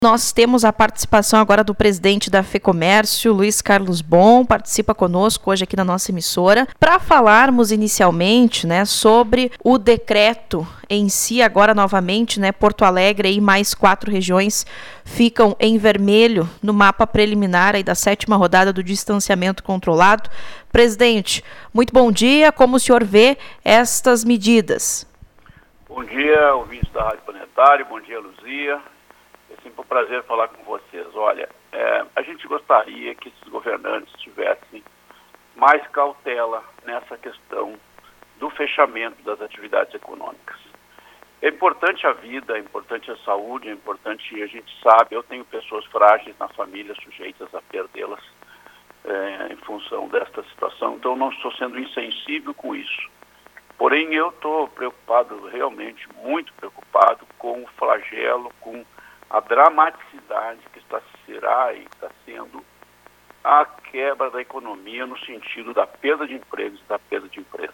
Nós temos a participação agora do presidente da FEComércio, Luiz Carlos Bon, participa conosco hoje aqui na nossa emissora, para falarmos inicialmente, sobre o decreto em si. Agora novamente, Porto Alegre e mais 4 regiões ficam em vermelho no mapa preliminar aí da 7ª rodada do distanciamento controlado. Presidente, muito bom dia, como o senhor vê estas medidas? Bom dia, ouvintes da Rádio Planetário, bom dia, Luzia. É sempre um prazer falar com vocês. Olha, a gente gostaria que esses governantes tivessem mais cautela nessa questão do fechamento das atividades econômicas. É importante a vida, é importante a saúde, é importante, a gente sabe, eu tenho pessoas frágeis na família sujeitas a perdê-las em função desta situação, então não estou sendo insensível com isso. Porém, eu estou preocupado, realmente muito preocupado com o flagelo, com a dramaticidade que será e está sendo a quebra da economia no sentido da perda de empregos e da perda de empresas.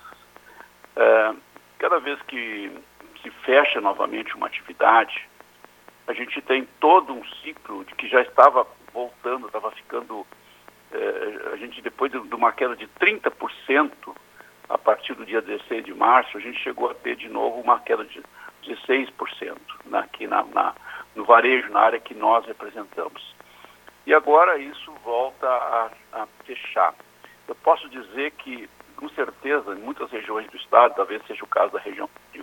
Cada vez que se fecha novamente uma atividade, a gente tem todo um ciclo de que já estava voltando, estava ficando, a gente depois de uma queda de 30%, a partir do dia 16 de março, a gente chegou a ter de novo uma queda de 16% aqui no varejo, na área que nós representamos. E agora isso volta a fechar. Eu posso dizer que, com certeza, em muitas regiões do estado, talvez seja o caso da região de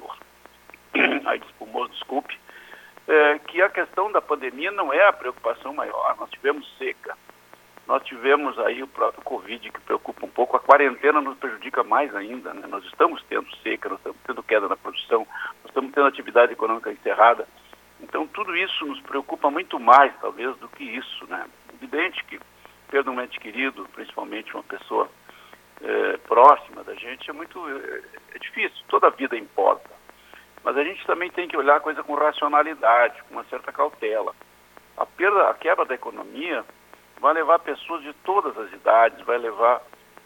desculpe, que a questão da pandemia não é a preocupação maior. Nós tivemos seca, nós tivemos aí o próprio Covid, que preocupa um pouco. A quarentena nos prejudica mais ainda, Nós estamos tendo seca, nós estamos tendo queda na produção, nós estamos tendo atividade econômica encerrada. Então, tudo isso nos preocupa muito mais, talvez, do que isso, Evidente que perder um ente querido, principalmente uma pessoa próxima da gente, é difícil, toda a vida importa. Mas a gente também tem que olhar a coisa com racionalidade, com uma certa cautela. A quebra da economia vai levar pessoas de todas as idades, vai levar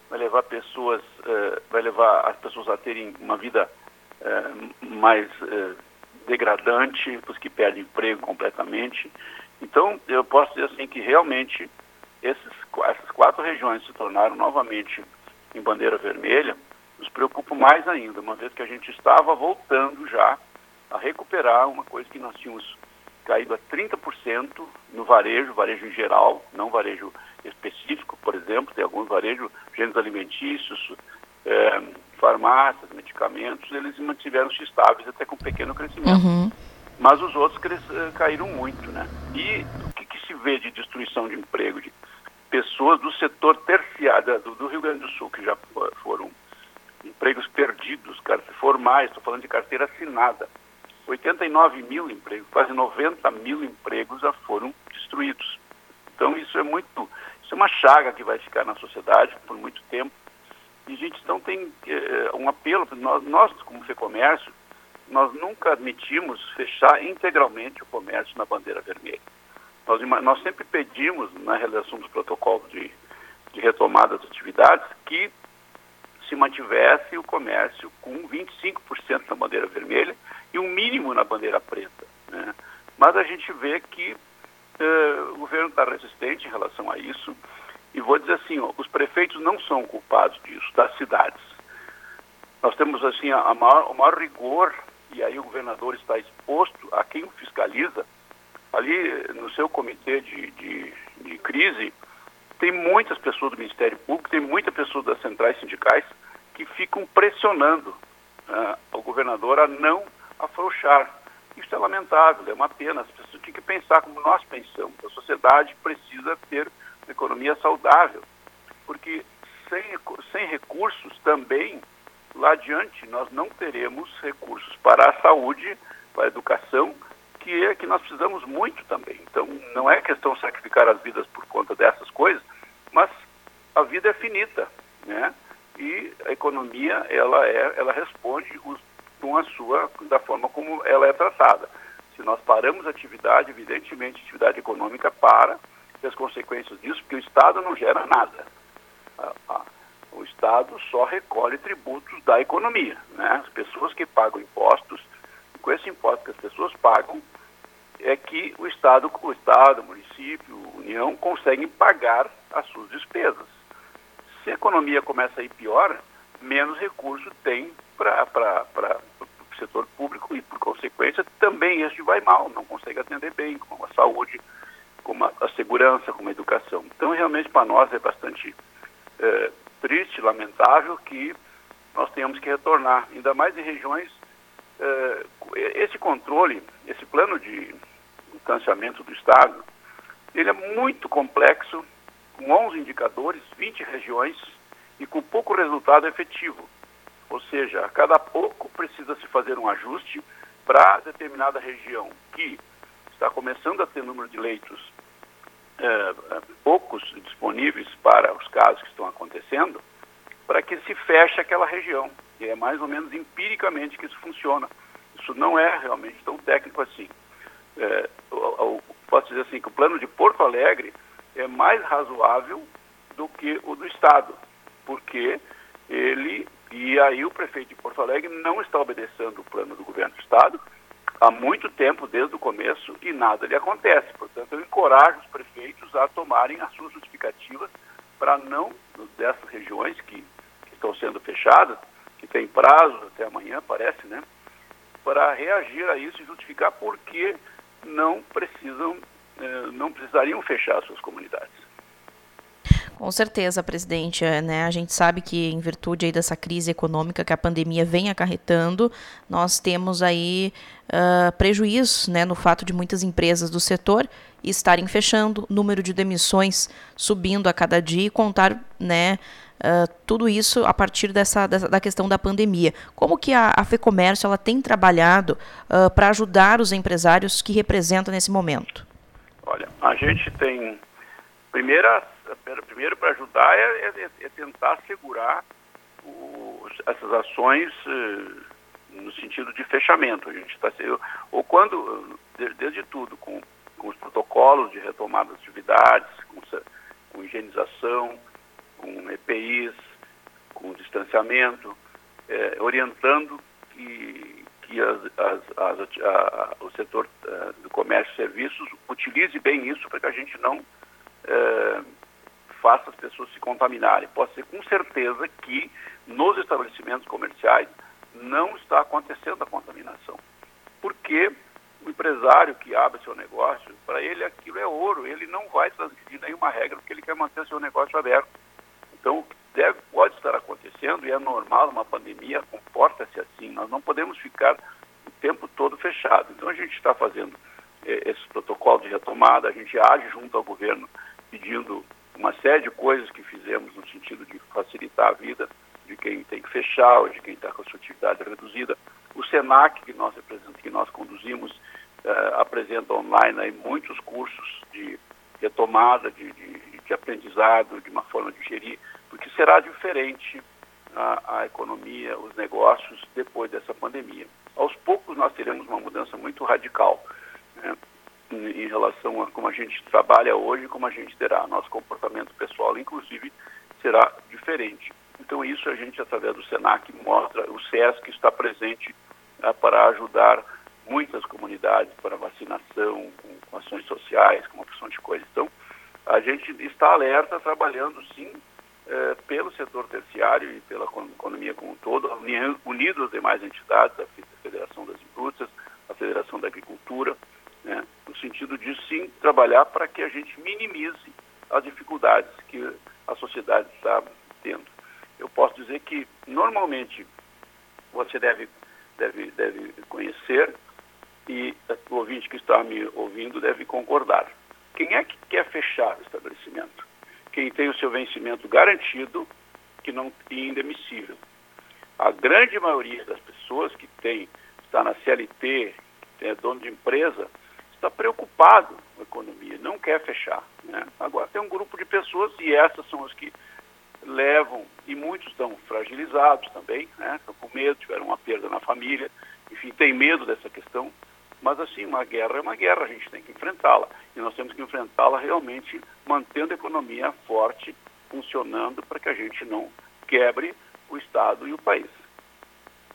as pessoas a terem uma vida mais degradante, os que perdem emprego completamente. Então, eu posso dizer assim que realmente essas 4 regiões se tornaram novamente em bandeira vermelha, nos preocupa mais ainda, uma vez que a gente estava voltando já a recuperar uma coisa que nós tínhamos caído a 30% no varejo em geral, não varejo específico, por exemplo, tem alguns varejos, gêneros alimentícios, farmácias, medicamentos, eles mantiveram-se estáveis até com pequeno crescimento. Uhum. Mas os outros caíram muito, E o que se vê de destruição de emprego, de pessoas do setor terciário do Rio Grande do Sul, que já foram empregos perdidos, formais, estou falando de carteira assinada. 89 mil empregos, quase 90 mil empregos já foram destruídos. Então isso é uma chaga que vai ficar na sociedade por muito tempo. E a gente então tem um apelo, nós como FEComércio, nós nunca admitimos fechar integralmente o comércio na bandeira vermelha. Nós sempre pedimos, na realização dos protocolos de retomada das atividades, que se mantivesse o comércio com 25% na bandeira vermelha e um mínimo na bandeira preta. Mas a gente vê que o governo está resistente em relação a isso. E vou dizer assim, os prefeitos não são culpados disso, das cidades. Nós temos assim o maior rigor, e aí o governador está exposto a quem o fiscaliza. Ali no seu comitê de crise, tem muitas pessoas do Ministério Público, tem muitas pessoas das centrais sindicais que ficam pressionando o governador a não afrouxar. Isso é lamentável, é uma pena. As pessoas têm que pensar como nós pensamos. A sociedade precisa ter uma economia saudável, porque sem recursos também, lá adiante, nós não teremos recursos para a saúde, para a educação, que nós precisamos muito também. Então, não é questão de sacrificar as vidas por conta dessas coisas, mas a vida é finita, E a economia, ela responde da forma como ela é tratada. Se nós paramos a atividade, evidentemente, a atividade econômica para, e as consequências disso, porque o Estado não gera nada. O Estado só recolhe tributos da economia, As pessoas que pagam impostos, com esse imposto que as pessoas pagam, é que o Estado, o município, a União conseguem pagar as suas despesas. Se a economia começa a ir pior, menos recurso tem para o setor público e, por consequência, também este vai mal, não consegue atender bem, como a saúde, como a segurança, como a educação. Então, realmente, para nós é bastante triste, lamentável que nós tenhamos que retornar, ainda mais em regiões. Esse controle, esse plano de financiamento do Estado, ele é muito complexo, com 11 indicadores, 20 regiões e com pouco resultado efetivo. Ou seja, a cada pouco precisa se fazer um ajuste para determinada região que está começando a ter número de leitos poucos disponíveis para os casos que estão acontecendo, para que se feche aquela região. E é mais ou menos empiricamente que isso funciona. Isso não é realmente tão técnico assim. Posso dizer assim que o plano de Porto Alegre é mais razoável do que o do Estado, porque e aí o prefeito de Porto Alegre não está obedecendo o plano do governo do Estado há muito tempo, desde o começo, e nada lhe acontece. Portanto, eu encorajo os prefeitos a tomarem as suas justificativas para não, dessas regiões que estão sendo fechadas, que tem prazo até amanhã, parece, né, para reagir a isso e justificar por que não precisariam fechar suas comunidades. Com certeza, presidente, né? A gente sabe que em virtude aí dessa crise econômica que a pandemia vem acarretando, nós temos aí prejuízos, né, no fato de muitas empresas do setor estarem fechando, número de demissões subindo a cada dia e contar, né, tudo isso a partir da questão da pandemia. Como que a FEComércio ela tem trabalhado para ajudar os empresários que representam nesse momento? Olha, a gente tem primeiro para ajudar é tentar segurar essas ações no sentido de fechamento. A gente está ou quando, desde tudo, com os protocolos de retomada das atividades, com higienização, com EPIs, com distanciamento, orientando que o setor do comércio e serviços utilize bem isso para que a gente não faça as pessoas se contaminarem. Pode ser com certeza que nos estabelecimentos comerciais não está acontecendo a contaminação. Porque o empresário que abre seu negócio, para ele aquilo é ouro, ele não vai transgredir nenhuma regra porque ele quer manter seu negócio aberto. Então, pode estar acontecendo e é normal, uma pandemia comporta-se assim. Nós não podemos ficar o tempo todo fechado. Então, a gente está fazendo esse protocolo de retomada, a gente age junto ao governo pedindo uma série de coisas que fizemos no sentido de facilitar a vida de quem tem que fechar ou de quem está com a sua atividade reduzida. O SENAC, que nós conduzimos, apresenta online aí muitos cursos de retomada, de aprendizado, de uma forma de gerir, porque será diferente a economia, os negócios depois dessa pandemia. Aos poucos nós teremos uma mudança muito radical, né, em relação a como a gente trabalha hoje e como a gente terá. Nosso comportamento pessoal, inclusive, será diferente. Então, isso a gente, através do SENAC, mostra, o SESC está presente para ajudar muitas comunidades para vacinação, com ações sociais, com uma porção de coisas. Então, a gente está alerta, trabalhando, sim, pelo setor terciário e pela economia como um todo, unido às demais entidades, a Federação das Indústrias, a Federação da Agricultura, né, no sentido de, sim, trabalhar para que a gente minimize as dificuldades que a sociedade está tendo. Eu posso dizer que, normalmente, você deve conhecer e o ouvinte que está me ouvindo deve concordar. Quem é que quer fechar o estabelecimento? Quem tem o seu vencimento garantido e indemissível. A grande maioria das pessoas que está na CLT, que é dono de empresa, está preocupado com a economia, não quer fechar, né? Agora, tem um grupo de pessoas, e essas são as que levam, e muitos estão fragilizados também, né? Estão com medo, tiveram uma perda na família, enfim, tem medo dessa questão, mas assim, uma guerra é uma guerra, a gente tem que enfrentá-la, e nós temos que enfrentá-la realmente mantendo a economia forte, funcionando, para que a gente não quebre o Estado e o país.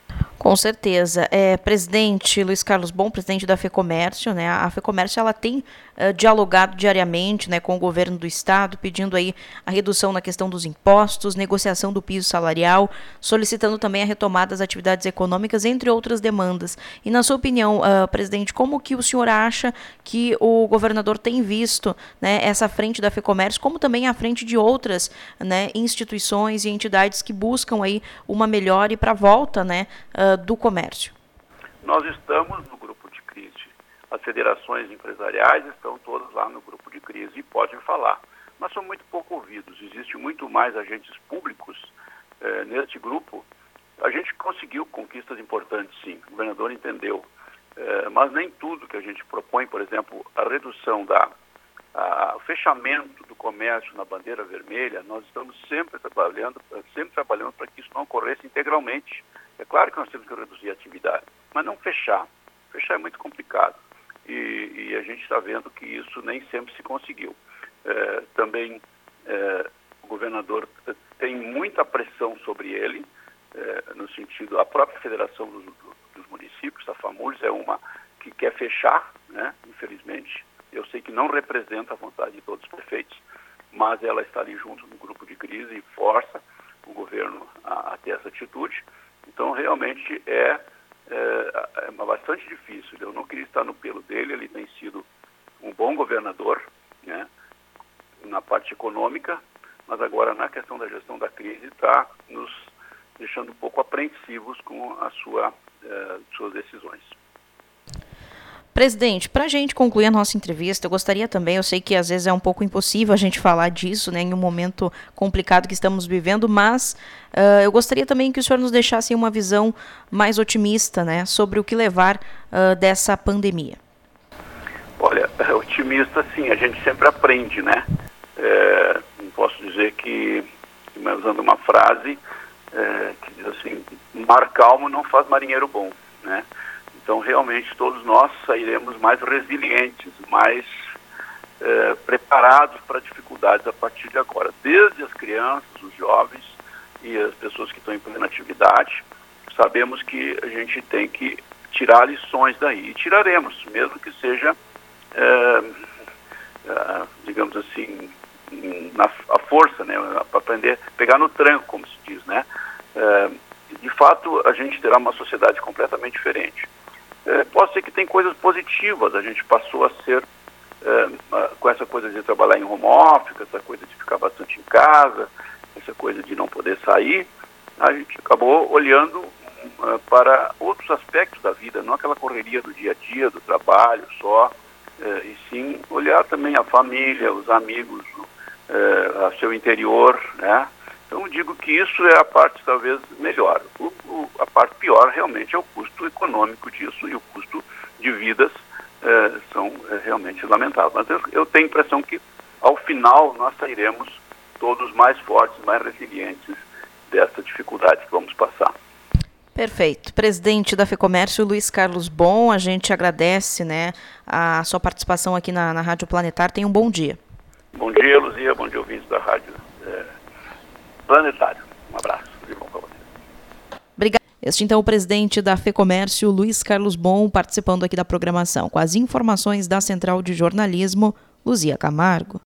Com certeza. Presidente Luiz Carlos Bom, presidente da FEComércio, né? A FEComércio ela tem dialogado diariamente, né, com o governo do estado, pedindo aí a redução na questão dos impostos, negociação do piso salarial, solicitando também a retomada das atividades econômicas, entre outras demandas. E na sua opinião, presidente, como que o senhor acha que o governador tem visto, né, essa frente da FEComércio, como também a frente de outras, né, instituições e entidades que buscam aí uma melhora e para a volta, né, do comércio? Nós estamos no grupo de crise. As federações empresariais estão todas lá no grupo de crise e podem falar, mas são muito pouco ouvidos. Existe muito mais agentes públicos neste grupo. A gente conseguiu conquistas importantes, sim. O governador entendeu, mas nem tudo que a gente propõe, por exemplo, a redução o fechamento do comércio na bandeira vermelha, nós estamos sempre trabalhando para que isso não ocorresse integralmente. É claro que nós temos que reduzir a atividade, mas não fechar. Fechar é muito complicado. E a gente está vendo que isso nem sempre se conseguiu. Também o governador tem muita pressão sobre ele, no sentido, a própria Federação dos Municípios, a FAMURS, é uma que quer fechar, né, infelizmente. Eu sei que não representa a vontade de todos os prefeitos, mas ela está ali junto no grupo de crise e força o governo a ter essa atitude. Então, realmente, é bastante difícil. Eu não queria estar no pelo dele, ele tem sido um bom governador, né, na parte econômica, mas agora, na questão da gestão da crise, está nos deixando um pouco apreensivos com as suas decisões. Presidente, para a gente concluir a nossa entrevista, eu gostaria também, eu sei que às vezes é um pouco impossível a gente falar disso, né, em um momento complicado que estamos vivendo, mas eu gostaria também que o senhor nos deixasse uma visão mais otimista, né, sobre o que levar dessa pandemia. Olha, otimista sim, a gente sempre aprende, né? Não posso dizer que, usando uma frase que diz assim, mar calmo não faz marinheiro bom, né? Então, realmente, todos nós sairemos mais resilientes, mais preparados para dificuldades a partir de agora. Desde as crianças, os jovens e as pessoas que estão em plena atividade, sabemos que a gente tem que tirar lições daí. E tiraremos, mesmo que seja, digamos assim, a força, né, para aprender, pegar no tranco, como se diz, né? De fato, a gente terá uma sociedade completamente diferente. Pode ser que tem coisas positivas, a gente passou a ser, com essa coisa de trabalhar em home office, essa coisa de ficar bastante em casa, essa coisa de não poder sair, a gente acabou olhando para outros aspectos da vida, não aquela correria do dia a dia, do trabalho só, e sim olhar também a família, os amigos, o seu interior, né? Então, digo que isso é a parte talvez melhor. A parte pior realmente é o custo econômico disso, e o custo de vidas são realmente lamentáveis. Mas eu tenho a impressão que, ao final, nós sairemos todos mais fortes, mais resilientes dessa dificuldade que vamos passar. Perfeito. Presidente da FEComércio, Luiz Carlos Bom, a gente agradece, né, a sua participação aqui na Rádio Planetário. Tenha um bom dia. Bom dia, Luzia. Bom dia, ouvintes da Rádio Planetário. Um abraço. Tudo bom para você. Obrigada. Este, então, o presidente da FEComércio, Luiz Carlos Bom, participando aqui da programação. Com as informações da Central de Jornalismo, Luzia Camargo.